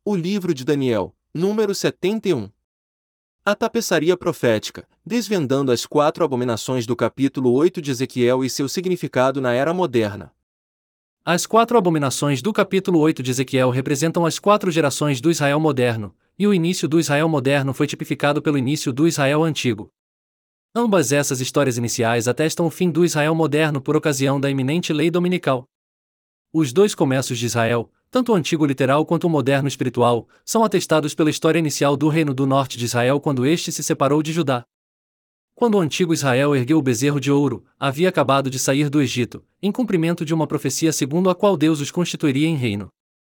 O livro de Daniel, número 71. A tapeçaria profética, desvendando as 4 abominações do capítulo 8 de Ezequiel e seu significado na era moderna. As 4 abominações do capítulo 8 de Ezequiel representam as 4 gerações do Israel moderno, e o início do Israel moderno foi tipificado pelo início do Israel antigo. Ambas essas histórias iniciais atestam o fim do Israel moderno por ocasião da iminente lei dominical. Os dois começos de Israel, tanto o antigo literal quanto o moderno espiritual, são atestados pela história inicial do reino do norte de Israel quando este se separou de Judá. Quando o antigo Israel ergueu o bezerro de ouro, havia acabado de sair do Egito, em cumprimento de uma profecia segundo a qual Deus os constituiria em reino.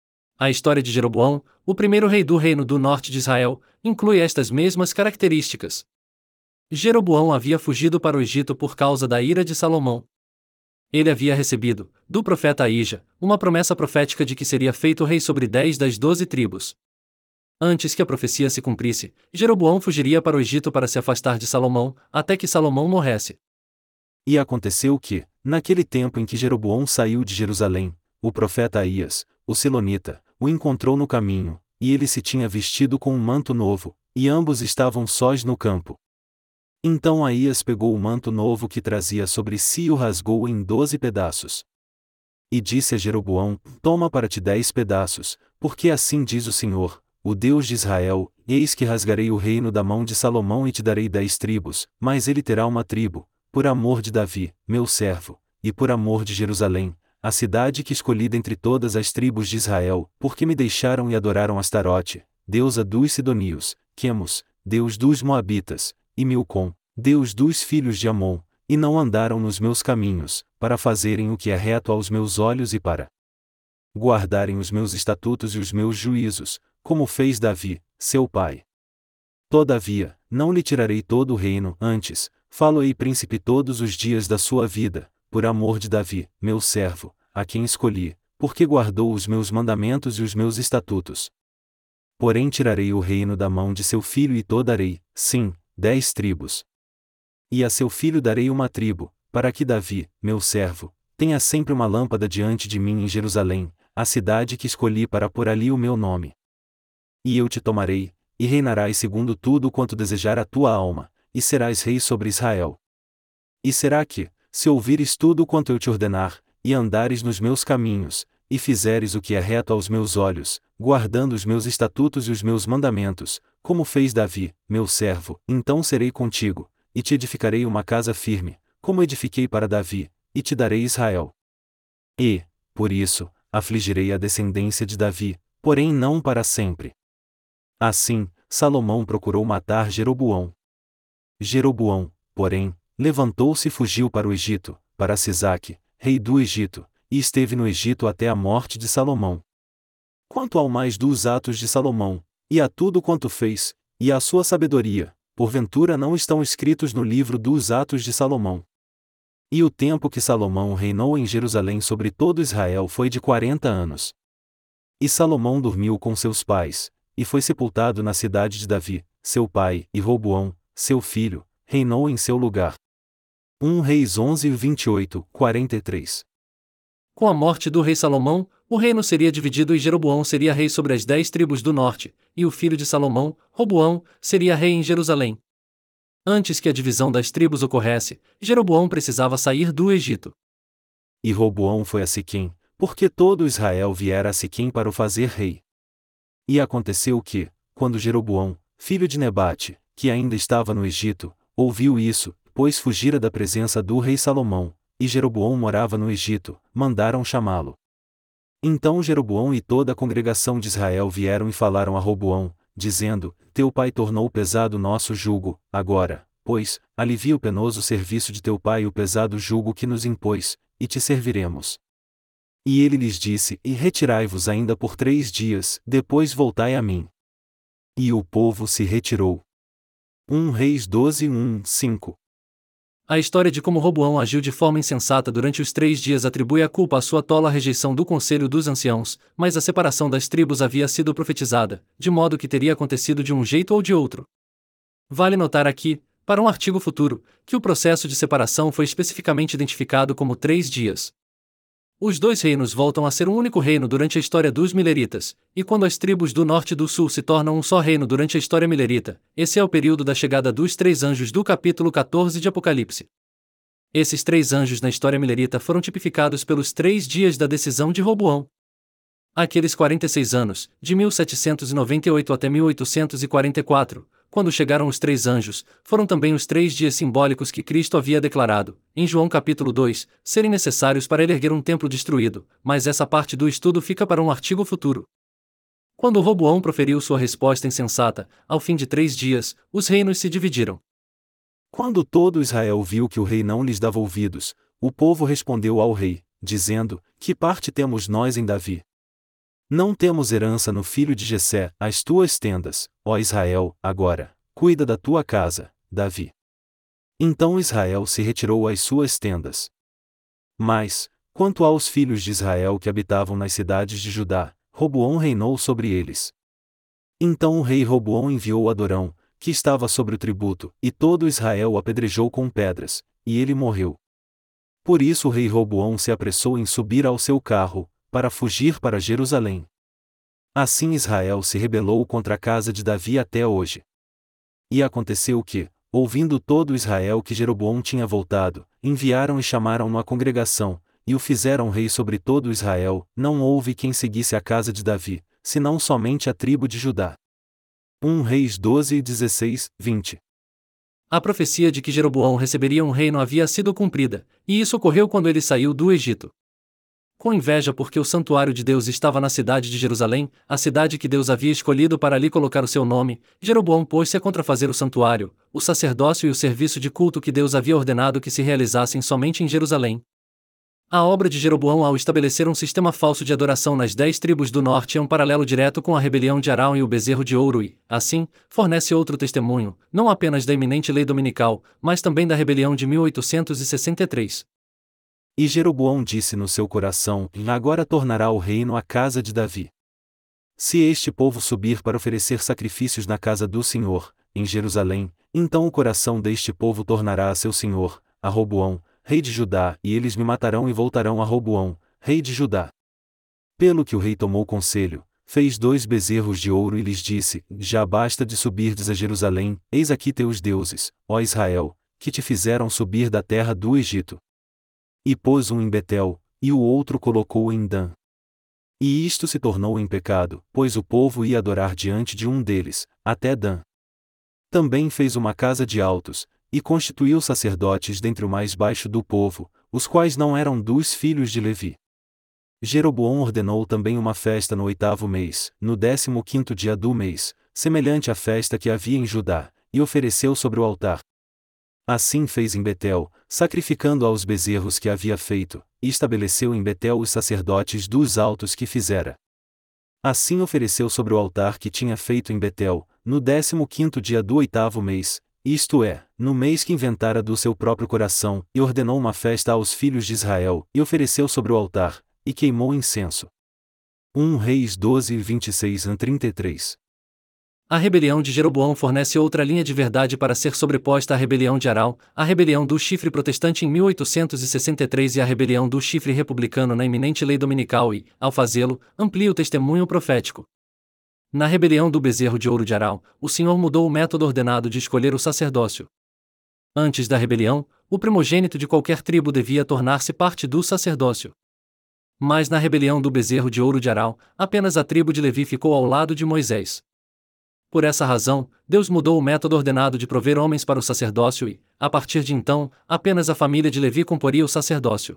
A história de Jeroboão, o primeiro rei do reino do norte de Israel, inclui estas mesmas características. Jeroboão havia fugido para o Egito por causa da ira de Salomão. Ele havia recebido, do profeta Ahija, uma promessa profética de que seria feito rei sobre 10 das 12 tribos. Antes que a profecia se cumprisse, Jeroboão fugiria para o Egito para se afastar de Salomão, até que Salomão morresse. E aconteceu que, naquele tempo em que Jeroboão saiu de Jerusalém, o profeta Aías, o Silonita, o encontrou no caminho, e ele se tinha vestido com um manto novo, e ambos estavam sós no campo. Então Aías pegou o manto novo que trazia sobre si e o rasgou em 12 pedaços. E disse a Jeroboão: Toma para ti 10 pedaços, porque assim diz o Senhor, o Deus de Israel: Eis que rasgarei o reino da mão de Salomão e te darei 10 tribos, mas ele terá uma tribo, por amor de Davi, meu servo, e por amor de Jerusalém, a cidade que escolhi dentre todas as tribos de Israel, porque me deixaram e adoraram Astarote, deusa dos Sidonios, Quemos, deus dos Moabitas, e Milcom, deus dos filhos de Amon, e não andaram nos meus caminhos, para fazerem o que é reto aos meus olhos e para guardarem os meus estatutos e os meus juízos, como fez Davi, seu pai. Todavia, não lhe tirarei todo o reino, antes, falo-ei príncipe todos os dias da sua vida, por amor de Davi, meu servo, a quem escolhi, porque guardou os meus mandamentos e os meus estatutos. Porém tirarei o reino da mão de seu filho e darei, sim, 10 tribos. E a seu filho darei uma tribo, para que Davi, meu servo, tenha sempre uma lâmpada diante de mim em Jerusalém, a cidade que escolhi para pôr ali o meu nome. E eu te tomarei, e reinarás segundo tudo quanto desejar a tua alma, e serás rei sobre Israel. E será que, se ouvires tudo quanto eu te ordenar, e andares nos meus caminhos, e fizeres o que é reto aos meus olhos, guardando os meus estatutos e os meus mandamentos, como fez Davi, meu servo, então serei contigo, e te edificarei uma casa firme, como edifiquei para Davi, e te darei Israel. E, por isso, afligirei a descendência de Davi, porém não para sempre. Assim, Salomão procurou matar Jeroboão. Jeroboão, porém, levantou-se e fugiu para o Egito, para Sisaque, rei do Egito, e esteve no Egito até a morte de Salomão. Quanto ao mais dos atos de Salomão, e a tudo quanto fez, e a sua sabedoria, porventura não estão escritos no livro dos atos de Salomão. E o tempo que Salomão reinou em Jerusalém sobre todo Israel foi de 40 anos. E Salomão dormiu com seus pais, e foi sepultado na cidade de Davi, seu pai, e Roboão, seu filho, reinou em seu lugar. 1 Reis 11, 28, 43. Com a morte do rei Salomão, o reino seria dividido e Jeroboão seria rei sobre as 10 tribos do norte, e o filho de Salomão, Roboão, seria rei em Jerusalém. Antes que a divisão das tribos ocorresse, Jeroboão precisava sair do Egito. E Roboão foi a Siquém, porque todo Israel viera a Siquém para o fazer rei. E aconteceu que, quando Jeroboão, filho de Nebate, que ainda estava no Egito, ouviu isso, pois fugira da presença do rei Salomão, e Jeroboão morava no Egito, mandaram chamá-lo. Então Jeroboão e toda a congregação de Israel vieram e falaram a Roboão, dizendo: Teu pai tornou pesado nosso jugo, agora, pois, alivia o penoso serviço de teu pai e o pesado jugo que nos impôs, e te serviremos. E ele lhes disse: E retirai-vos ainda por 3 dias, depois voltai a mim. E o povo se retirou. 1 Reis 12, 1, 5. A história de como Roboão agiu de forma insensata durante os 3 dias atribui a culpa à sua tola rejeição do conselho dos anciãos, mas a separação das tribos havia sido profetizada, de modo que teria acontecido de um jeito ou de outro. Vale notar aqui, para um artigo futuro, que o processo de separação foi especificamente identificado como 3 dias. Os dois reinos voltam a ser um único reino durante a história dos mileritas, e quando as tribos do norte e do sul se tornam um só reino durante a história milerita, esse é o período da chegada dos três anjos do capítulo 14 de Apocalipse. Esses três anjos na história milerita foram tipificados pelos 3 dias da decisão de Roboão. Aqueles 46 anos, de 1798 até 1844, quando chegaram os três anjos, foram também os 3 dias simbólicos que Cristo havia declarado, em João capítulo 2, serem necessários para ele erguer um templo destruído, mas essa parte do estudo fica para um artigo futuro. Quando Roboão proferiu sua resposta insensata, ao fim de 3 dias, os reinos se dividiram. Quando todo Israel viu que o rei não lhes dava ouvidos, o povo respondeu ao rei, dizendo: Que parte temos nós em Davi? Não temos herança no filho de Jessé, as tuas tendas, ó Israel, agora, cuida da tua casa, Davi. Então Israel se retirou às suas tendas. Mas, quanto aos filhos de Israel que habitavam nas cidades de Judá, Roboão reinou sobre eles. Então o rei Roboão enviou Adorão, que estava sobre o tributo, e todo Israel o apedrejou com pedras, e ele morreu. Por isso o rei Roboão se apressou em subir ao seu carro, para fugir para Jerusalém. Assim Israel se rebelou contra a casa de Davi até hoje. E aconteceu que, ouvindo todo Israel que Jeroboão tinha voltado, enviaram e chamaram-no à congregação, e o fizeram rei sobre todo Israel. Não houve quem seguisse a casa de Davi, senão somente a tribo de Judá. 1 Reis 12, 16, 20. A profecia de que Jeroboão receberia um reino havia sido cumprida, e isso ocorreu quando ele saiu do Egito. Com inveja porque o santuário de Deus estava na cidade de Jerusalém, a cidade que Deus havia escolhido para ali colocar o seu nome, Jeroboão pôs-se a contrafazer o santuário, o sacerdócio e o serviço de culto que Deus havia ordenado que se realizassem somente em Jerusalém. A obra de Jeroboão ao estabelecer um sistema falso de adoração nas 10 tribos do norte é um paralelo direto com a rebelião de Arão e o bezerro de ouro e, assim, fornece outro testemunho, não apenas da iminente lei dominical, mas também da rebelião de 1863. E Jeroboão disse no seu coração: Agora tornará o reino à casa de Davi. Se este povo subir para oferecer sacrifícios na casa do Senhor, em Jerusalém, então o coração deste povo tornará a seu senhor, a Roboão, rei de Judá, e eles me matarão e voltarão a Roboão, rei de Judá. Pelo que o rei tomou conselho, fez 2 bezerros de ouro e lhes disse: Já basta de subirdes a Jerusalém, eis aqui teus deuses, ó Israel, que te fizeram subir da terra do Egito. E pôs um em Betel, e o outro colocou em Dan. E isto se tornou em pecado, pois o povo ia adorar diante de um deles, até Dan. Também fez uma casa de altos, e constituiu sacerdotes dentre o mais baixo do povo, os quais não eram dos filhos de Levi. Jeroboão ordenou também uma festa no 8º mês, no 15º dia do mês, semelhante à festa que havia em Judá, e ofereceu sobre o altar. Assim fez em Betel, sacrificando aos bezerros que havia feito, e estabeleceu em Betel os sacerdotes dos altos que fizera. Assim ofereceu sobre o altar que tinha feito em Betel, no 15º dia do 8º mês, isto é, no mês que inventara do seu próprio coração, e ordenou uma festa aos filhos de Israel, e ofereceu sobre o altar, e queimou incenso. 1 Reis 12, 26 a 33. A rebelião de Jeroboão fornece outra linha de verdade para ser sobreposta à rebelião de Arão, a rebelião do chifre protestante em 1863 e a rebelião do chifre republicano na iminente lei dominical e, ao fazê-lo, amplia o testemunho profético. Na rebelião do bezerro de ouro de Arão, o Senhor mudou o método ordenado de escolher o sacerdócio. Antes da rebelião, o primogênito de qualquer tribo devia tornar-se parte do sacerdócio. Mas na rebelião do bezerro de ouro de Arão, apenas a tribo de Levi ficou ao lado de Moisés. Por essa razão, Deus mudou o método ordenado de prover homens para o sacerdócio e, a partir de então, apenas a família de Levi comporia o sacerdócio.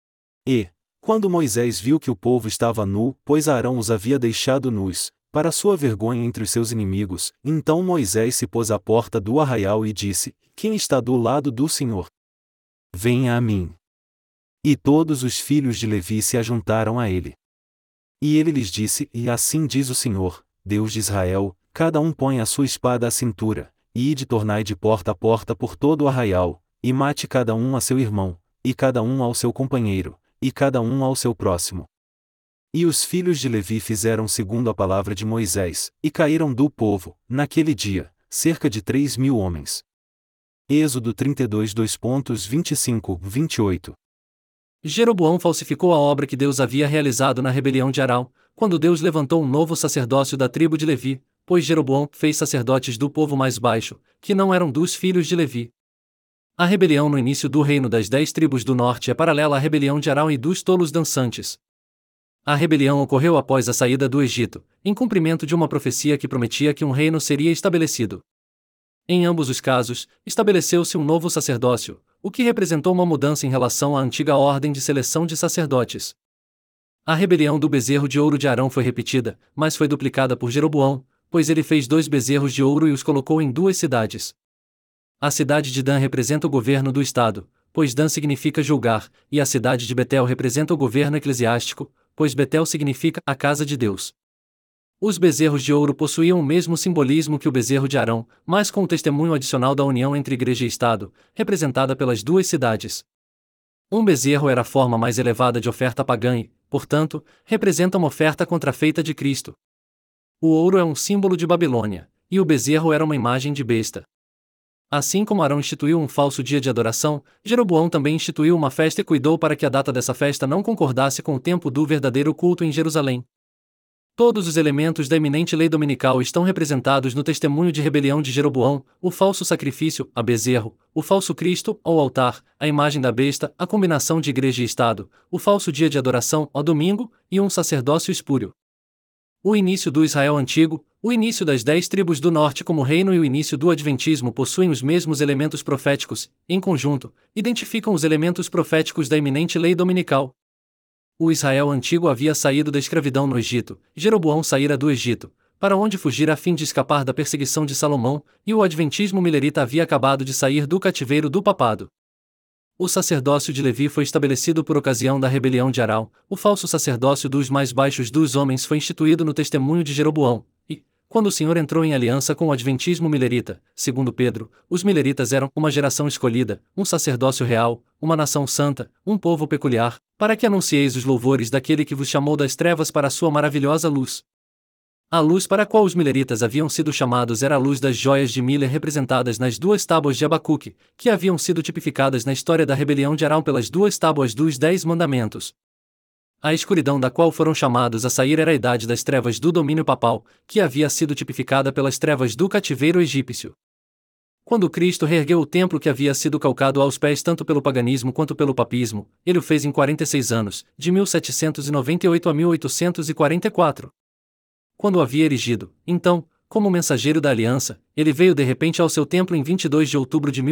E, quando Moisés viu que o povo estava nu, pois Arão os havia deixado nus, para sua vergonha entre os seus inimigos, então Moisés se pôs à porta do arraial e disse: Quem está do lado do Senhor? Venha a mim. E todos os filhos de Levi se ajuntaram a ele. E ele lhes disse: E assim diz o Senhor, Deus de Israel, cada um põe a sua espada à cintura, e ide tornai de porta a porta por todo o arraial, e mate cada um a seu irmão, e cada um ao seu companheiro, e cada um ao seu próximo. E os filhos de Levi fizeram segundo a palavra de Moisés, e caíram do povo, naquele dia, cerca de 3.000 homens. Êxodo 32 2.25-28. Jeroboão falsificou a obra que Deus havia realizado na rebelião de Arão, quando Deus levantou um novo sacerdócio da tribo de Levi, pois Jeroboão fez sacerdotes do povo mais baixo, que não eram dos filhos de Levi. A rebelião no início do reino das 10 tribos do norte é paralela à rebelião de Arão e dos tolos dançantes. A rebelião ocorreu após a saída do Egito, em cumprimento de uma profecia que prometia que um reino seria estabelecido. Em ambos os casos, estabeleceu-se um novo sacerdócio, o que representou uma mudança em relação à antiga ordem de seleção de sacerdotes. A rebelião do bezerro de ouro de Arão foi repetida, mas foi duplicada por Jeroboão, pois ele fez 2 bezerros de ouro e os colocou em 2 cidades. A cidade de Dan representa o governo do estado, pois Dan significa julgar, e a cidade de Betel representa o governo eclesiástico, pois Betel significa a casa de Deus. Os bezerros de ouro possuíam o mesmo simbolismo que o bezerro de Arão, mas com o testemunho adicional da união entre igreja e estado, representada pelas 2 cidades. Um bezerro era a forma mais elevada de oferta pagã e, portanto, representa uma oferta contrafeita de Cristo. O ouro é um símbolo de Babilônia, e o bezerro era uma imagem de besta. Assim como Arão instituiu um falso dia de adoração, Jeroboão também instituiu uma festa e cuidou para que a data dessa festa não concordasse com o tempo do verdadeiro culto em Jerusalém. Todos os elementos da eminente lei dominical estão representados no testemunho de rebelião de Jeroboão: o falso sacrifício, a bezerro, o falso Cristo, ao altar, a imagem da besta, a combinação de igreja e estado, o falso dia de adoração, ao domingo, e um sacerdócio espúrio. O início do Israel antigo, o início das 10 tribos do norte como reino e o início do adventismo possuem os mesmos elementos proféticos, em conjunto, identificam os elementos proféticos da eminente lei dominical. O Israel antigo havia saído da escravidão no Egito, Jeroboão saíra do Egito, para onde fugir a fim de escapar da perseguição de Salomão, e o adventismo milerita havia acabado de sair do cativeiro do papado. O sacerdócio de Levi foi estabelecido por ocasião da rebelião de Arão, o falso sacerdócio dos mais baixos dos homens foi instituído no testemunho de Jeroboão, e, quando o Senhor entrou em aliança com o adventismo milerita, segundo Pedro, os mileritas eram uma geração escolhida, um sacerdócio real, uma nação santa, um povo peculiar, para que anuncieis os louvores daquele que vos chamou das trevas para a sua maravilhosa luz. A luz para a qual os mileritas haviam sido chamados era a luz das joias de Miller representadas nas 2 tábuas de Abacuque, que haviam sido tipificadas na história da rebelião de Arão pelas 2 tábuas dos 10 mandamentos. A escuridão da qual foram chamados a sair era a idade das trevas do domínio papal, que havia sido tipificada pelas trevas do cativeiro egípcio. Quando Cristo reergueu o templo que havia sido calcado aos pés tanto pelo paganismo quanto pelo papismo, ele o fez em 46 anos, de 1798 a 1844. Quando o havia erigido, então, como mensageiro da aliança, ele veio de repente ao seu templo em 22 de outubro de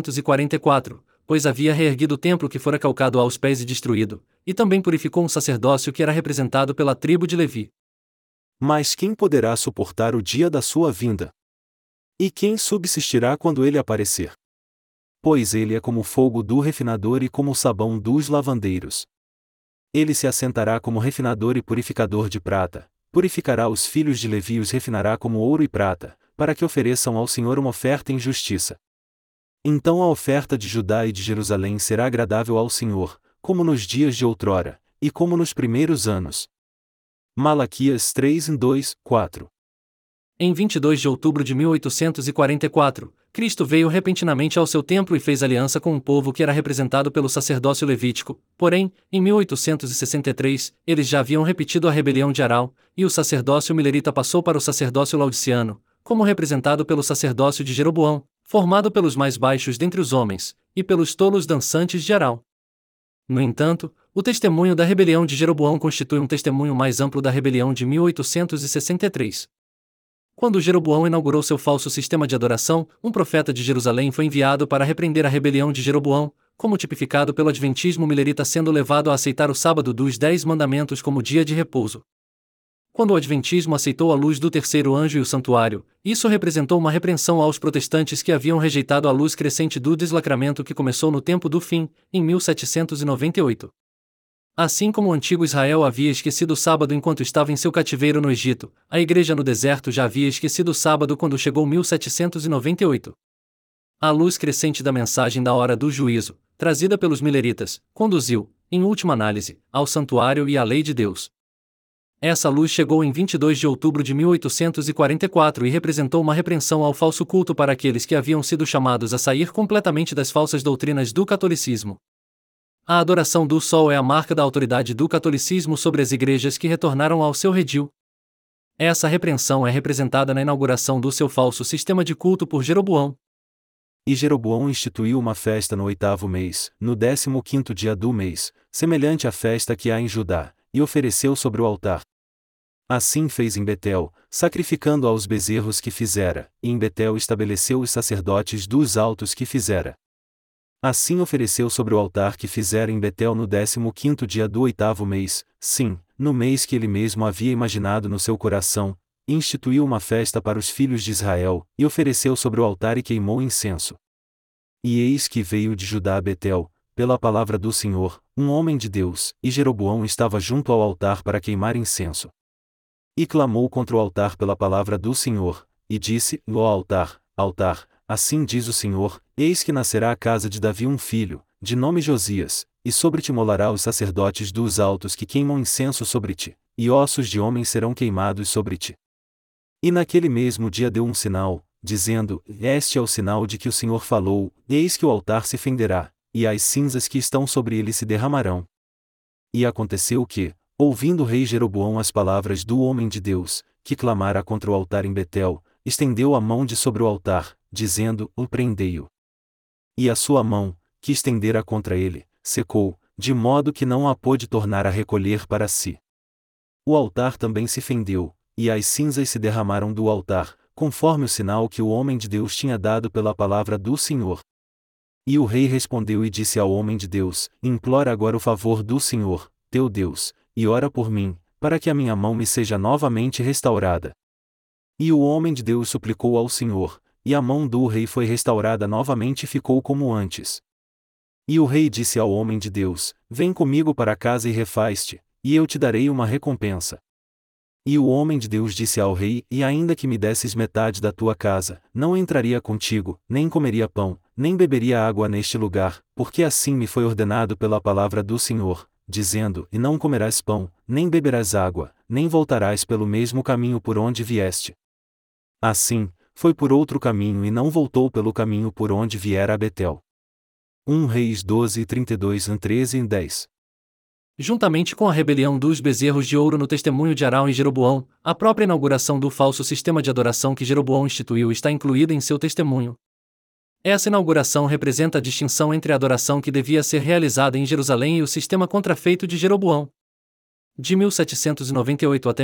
1844, pois havia reerguido o templo que fora calcado aos pés e destruído, e também purificou um sacerdócio que era representado pela tribo de Levi. Mas quem poderá suportar o dia da sua vinda? E quem subsistirá quando ele aparecer? Pois ele é como o fogo do refinador e como o sabão dos lavandeiros. Ele se assentará como refinador e purificador de prata, purificará os filhos de Levi e os refinará como ouro e prata, para que ofereçam ao Senhor uma oferta em justiça. Então a oferta de Judá e de Jerusalém será agradável ao Senhor, como nos dias de outrora, e como nos primeiros anos. Malaquias 3:2, 4. Em 22 de outubro de 1844, Cristo veio repentinamente ao seu templo e fez aliança com um povo que era representado pelo sacerdócio levítico. Porém, em 1863, eles já haviam repetido a rebelião de Arão, e o sacerdócio milerita passou para o sacerdócio laodiceano, como representado pelo sacerdócio de Jeroboão, formado pelos mais baixos dentre os homens, e pelos tolos dançantes de Arão. No entanto, o testemunho da rebelião de Jeroboão constitui um testemunho mais amplo da rebelião de 1863. Quando Jeroboão inaugurou seu falso sistema de adoração, um profeta de Jerusalém foi enviado para repreender a rebelião de Jeroboão, como tipificado pelo adventismo milerita sendo levado a aceitar o sábado dos 10 mandamentos como dia de repouso. Quando o adventismo aceitou a luz do terceiro anjo e o santuário, isso representou uma repreensão aos protestantes que haviam rejeitado a luz crescente do deslacramento que começou no tempo do fim, em 1798. Assim como o antigo Israel havia esquecido o sábado enquanto estava em seu cativeiro no Egito, a igreja no deserto já havia esquecido o sábado quando chegou 1798. A luz crescente da mensagem da hora do juízo, trazida pelos mileritas, conduziu, em última análise, ao santuário e à lei de Deus. Essa luz chegou em 22 de outubro de 1844 e representou uma repreensão ao falso culto para aqueles que haviam sido chamados a sair completamente das falsas doutrinas do catolicismo. A adoração do Sol é a marca da autoridade do catolicismo sobre as igrejas que retornaram ao seu redil. Essa repreensão é representada na inauguração do seu falso sistema de culto por Jeroboão. E Jeroboão instituiu uma festa no 8º mês, no 15º dia do mês, semelhante à festa que há em Judá, e ofereceu sobre o altar. Assim fez em Betel, sacrificando aos bezerros que fizera, e em Betel estabeleceu os sacerdotes dos altos que fizera. Assim ofereceu sobre o altar que fizera em Betel no 15º dia do 8º mês, sim, no mês que ele mesmo havia imaginado no seu coração, e instituiu uma festa para os filhos de Israel, e ofereceu sobre o altar e queimou incenso. E eis que veio de Judá a Betel, pela palavra do Senhor, um homem de Deus, e Jeroboão estava junto ao altar para queimar incenso. E clamou contra o altar pela palavra do Senhor, e disse: Ó altar, altar, assim diz o Senhor, eis que nascerá à casa de Davi um filho, de nome Josias, e sobre ti molará os sacerdotes dos altos que queimam incenso sobre ti, e ossos de homens serão queimados sobre ti. E naquele mesmo dia deu um sinal, dizendo: Este é o sinal de que o Senhor falou, eis que o altar se fenderá, e as cinzas que estão sobre ele se derramarão. E aconteceu que, ouvindo o rei Jeroboão as palavras do homem de Deus, que clamara contra o altar em Betel, estendeu a mão de sobre o altar, dizendo: prendei-o. E a sua mão, que estendera contra ele, secou, de modo que não a pôde tornar a recolher para si. O altar também se fendeu, e as cinzas se derramaram do altar, conforme o sinal que o homem de Deus tinha dado pela palavra do Senhor. E o rei respondeu e disse ao homem de Deus: Implora agora o favor do Senhor, teu Deus, e ora por mim, para que a minha mão me seja novamente restaurada. E o homem de Deus suplicou ao Senhor, e a mão do rei foi restaurada novamente e ficou como antes. E o rei disse ao homem de Deus: Vem comigo para casa e refaz-te, e eu te darei uma recompensa. E o homem de Deus disse ao rei: E ainda que me desses metade da tua casa, não entraria contigo, nem comeria pão, nem beberia água neste lugar, porque assim me foi ordenado pela palavra do Senhor, dizendo: E não comerás pão, nem beberás água, nem voltarás pelo mesmo caminho por onde vieste. Assim, foi por outro caminho e não voltou pelo caminho por onde viera a Betel. 1 Reis 12, 32, 13 e 10. Juntamente com a rebelião dos bezerros de ouro no testemunho de Arão e Jeroboão, a própria inauguração do falso sistema de adoração que Jeroboão instituiu está incluída em seu testemunho. Essa inauguração representa a distinção entre a adoração que devia ser realizada em Jerusalém e o sistema contrafeito de Jeroboão. De 1798 até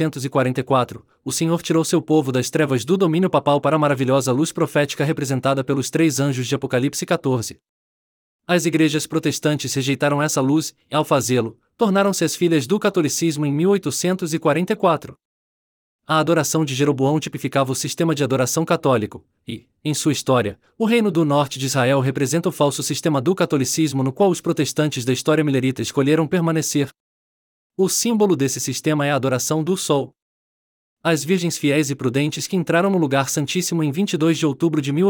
1844, o Senhor tirou seu povo das trevas do domínio papal para a maravilhosa luz profética representada pelos 3 anjos de Apocalipse 14. As igrejas protestantes rejeitaram essa luz e, ao fazê-lo, tornaram-se as filhas do catolicismo em 1844. A adoração de Jeroboão tipificava o sistema de adoração católico, e, em sua história, o Reino do Norte de Israel representa o falso sistema do catolicismo no qual os protestantes da história milerita escolheram permanecer. O símbolo desse sistema é a adoração do Sol. As virgens fiéis e prudentes que entraram no lugar santíssimo em 22 de outubro de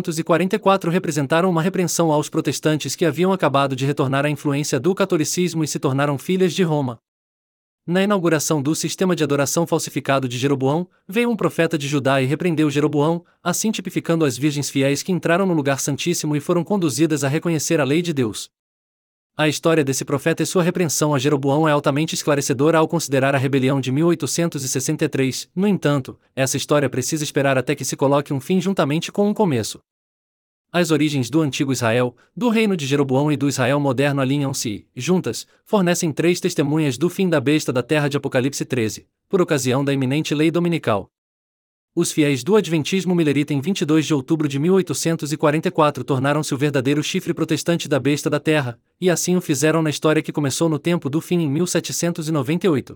1844 representaram uma repreensão aos protestantes que haviam acabado de retornar à influência do catolicismo e se tornaram filhas de Roma. Na inauguração do sistema de adoração falsificado de Jeroboão, veio um profeta de Judá e repreendeu Jeroboão, assim tipificando as virgens fiéis que entraram no lugar santíssimo e foram conduzidas a reconhecer a lei de Deus. A história desse profeta e sua repreensão a Jeroboão é altamente esclarecedora ao considerar a rebelião de 1863, no entanto, essa história precisa esperar até que se coloque um fim juntamente com um começo. As origens do antigo Israel, do reino de Jeroboão e do Israel moderno alinham-se e, juntas, fornecem 3 testemunhas do fim da besta da terra de Apocalipse 13, por ocasião da iminente lei dominical. Os fiéis do Adventismo milerita em 22 de outubro de 1844 tornaram-se o verdadeiro chifre protestante da besta da terra, e assim o fizeram na história que começou no tempo do fim em 1798.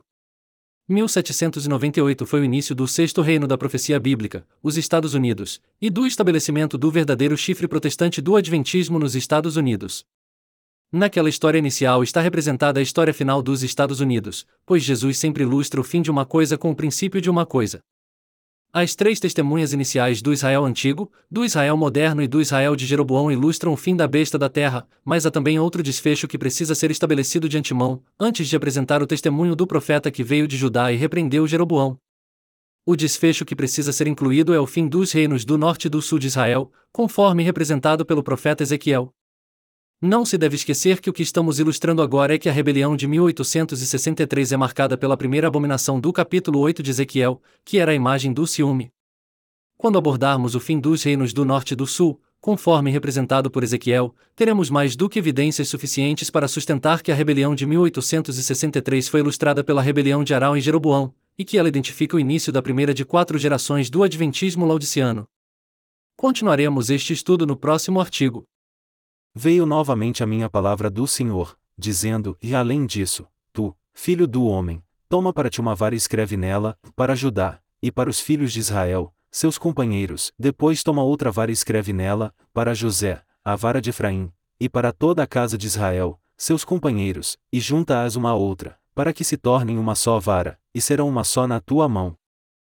1798 foi o início do 6º reino da profecia bíblica, os Estados Unidos, e do estabelecimento do verdadeiro chifre protestante do Adventismo nos Estados Unidos. Naquela história inicial está representada a história final dos Estados Unidos, pois Jesus sempre ilustra o fim de uma coisa com o princípio de uma coisa. As 3 testemunhas iniciais do Israel antigo, do Israel moderno e do Israel de Jeroboão ilustram o fim da besta da terra, mas há também outro desfecho que precisa ser estabelecido de antemão, antes de apresentar o testemunho do profeta que veio de Judá e repreendeu Jeroboão. O desfecho que precisa ser incluído é o fim dos reinos do norte e do sul de Israel, conforme representado pelo profeta Ezequiel. Não se deve esquecer que o que estamos ilustrando agora é que a rebelião de 1863 é marcada pela primeira abominação do capítulo 8 de Ezequiel, que era a imagem do ciúme. Quando abordarmos o fim dos reinos do norte e do sul, conforme representado por Ezequiel, teremos mais do que evidências suficientes para sustentar que a rebelião de 1863 foi ilustrada pela rebelião de Arão e Jeroboão, e que ela identifica o início da primeira de 4 gerações do Adventismo laodiceano. Continuaremos este estudo no próximo artigo. Veio novamente a minha palavra do Senhor, dizendo: E além disso, tu, filho do homem, toma para ti uma vara e escreve nela, para Judá, e para os filhos de Israel, seus companheiros. Depois toma outra vara e escreve nela, para José, a vara de Efraim, e para toda a casa de Israel, seus companheiros, e junta-as uma a outra, para que se tornem uma só vara, e serão uma só na tua mão.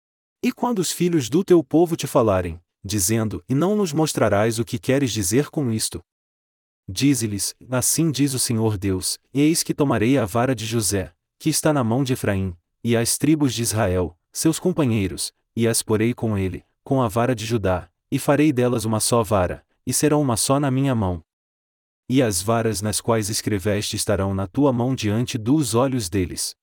E quando os filhos do teu povo te falarem, dizendo: E não nos mostrarás o que queres dizer com isto? Dize-lhes: Assim diz o Senhor Deus: Eis que tomarei a vara de José, que está na mão de Efraim, e as tribos de Israel, seus companheiros, e as porei com ele, com a vara de Judá, e farei delas uma só vara, e serão uma só na minha mão. E as varas nas quais escreveste estarão na tua mão diante dos olhos deles.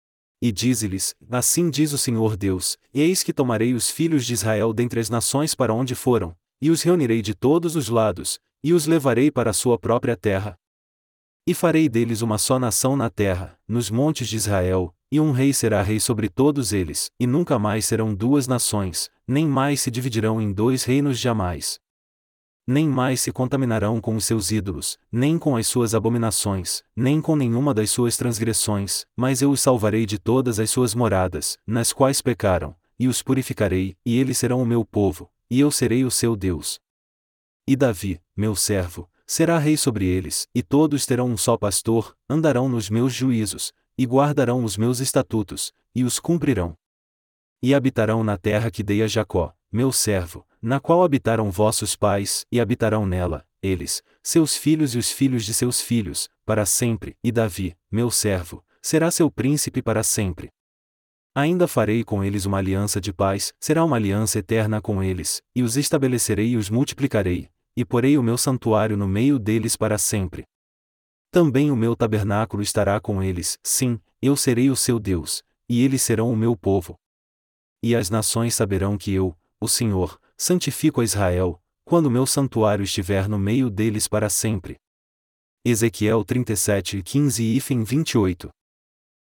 E dize-lhes: Assim diz o Senhor Deus: Eis que tomarei os filhos de Israel dentre as nações para onde foram, e os reunirei de todos os lados, e os levarei para a sua própria terra. E farei deles uma só nação na terra, nos montes de Israel, e um rei será rei sobre todos eles, e nunca mais serão duas nações, nem mais se dividirão em dois reinos jamais. Nem mais se contaminarão com os seus ídolos, nem com as suas abominações, nem com nenhuma das suas transgressões, mas eu os salvarei de todas as suas moradas, nas quais pecaram, e os purificarei, e eles serão o meu povo, e eu serei o seu Deus. E Davi, meu servo, será rei sobre eles, e todos terão um só pastor, andarão nos meus juízos, e guardarão os meus estatutos, e os cumprirão. E habitarão na terra que dei a Jacó, meu servo, na qual habitaram vossos pais, e habitarão nela, eles, seus filhos e os filhos de seus filhos, para sempre, e Davi, meu servo, será seu príncipe para sempre. Ainda farei com eles uma aliança de paz, será uma aliança eterna com eles, e os estabelecerei e os multiplicarei, e porei o meu santuário no meio deles para sempre. Também o meu tabernáculo estará com eles, sim, eu serei o seu Deus, e eles serão o meu povo. E as nações saberão que eu, o Senhor, santifico a Israel, quando o meu santuário estiver no meio deles para sempre. Ezequiel 37:15 e 28.